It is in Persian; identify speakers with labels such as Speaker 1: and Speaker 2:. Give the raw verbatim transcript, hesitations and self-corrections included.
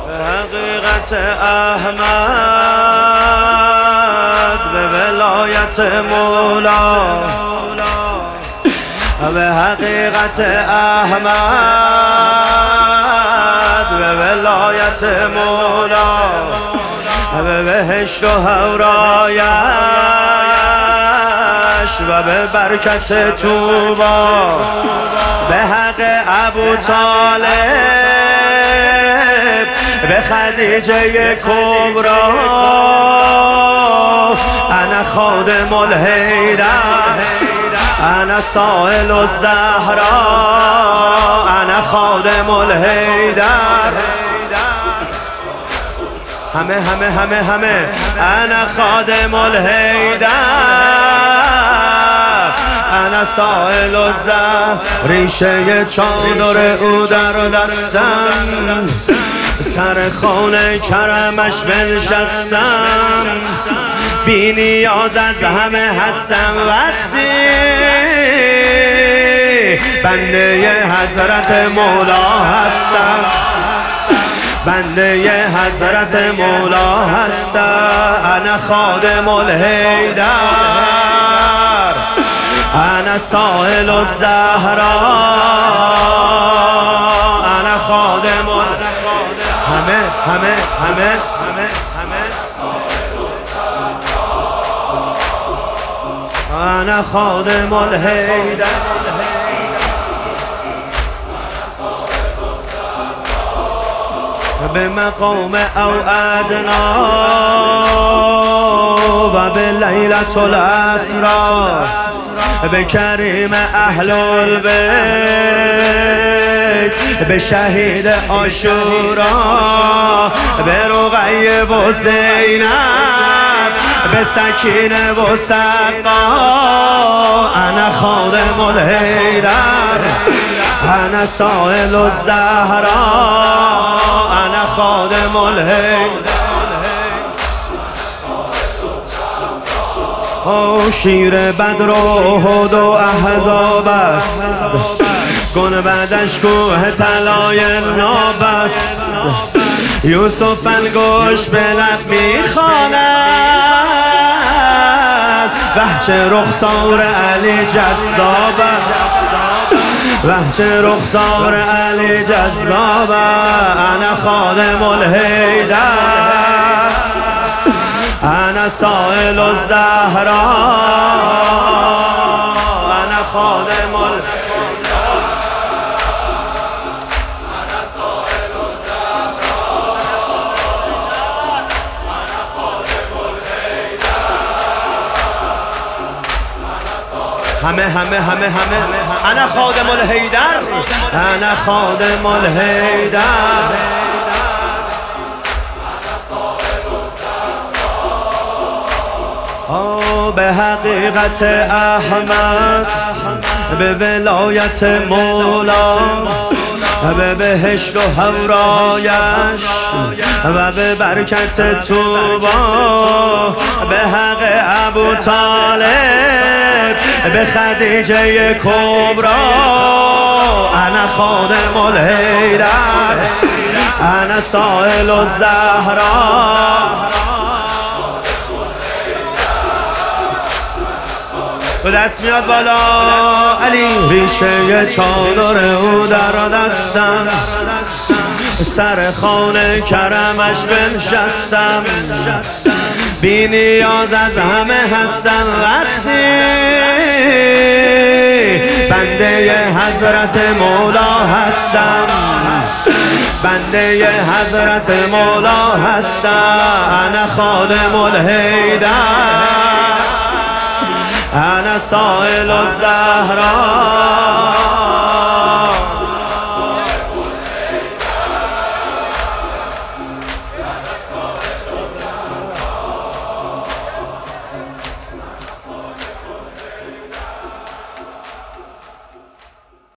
Speaker 1: حقیقت احمد به ولایت مولا، به حقیقت احمد به ولایت مولا، به بهشت و حورایش و به برکت طوبا، به حق ابو طالب، به خدیجه کبرا. انا خادم الحیدر، انا سائل الزهرا، انا خادم الحیدر. همه همه همه همه انا خادم الحیدر، انا سائل الزهر. ریشه چادر او در دستم، سر خانه کرمش بنشستم. بی نیاز از همه هستم وقتی بنده حضرت مولا هستم، بنده حضرت مولا هستم. انا خادم الحیدر، انا سائل الزهرا، انا خادم الحیدر. همه همه همه همه همه انا خادم الحیدر. به مقام او ادنا و به لیلة الاسرا، به کریم اهل البیت، به شهید عاشورا، به رقیه و زینب، به سکینه و سقا. انا خادم الحیدر، انا سائل الزهرا، انا خادم الحیدر. او شیر بدر و احد و احزاب است، گنبدش کوه طلای ناب است. یوسف انگشت به لب میخواند، وحچ رخسار علی جذاب است، وحچ رخسار علی جذاب. انا خادم الحیدر، انا سائل الزهرا، انا خادم الحیدر. همه همه همه همه انا خادم الحیدر، انا خادم الحیدر. آه به حقیقت احمد، به ولایت مولا، به بهشت و حورایش و به برکت طوبا، به حق ابو طالب، به خدیجه کبرا. انا خادم الحیدر، انا سائل الزهرا. به دست میاد بالا علی، ریشه چادر او در دستم، سر خانه کرمش بنشستم. بی نیاز از همه هستم وقتی بنده حضرت مولا هستم، بنده حضرت مولا هستم. انا خادم الحیدر، انا سائل الزهرا.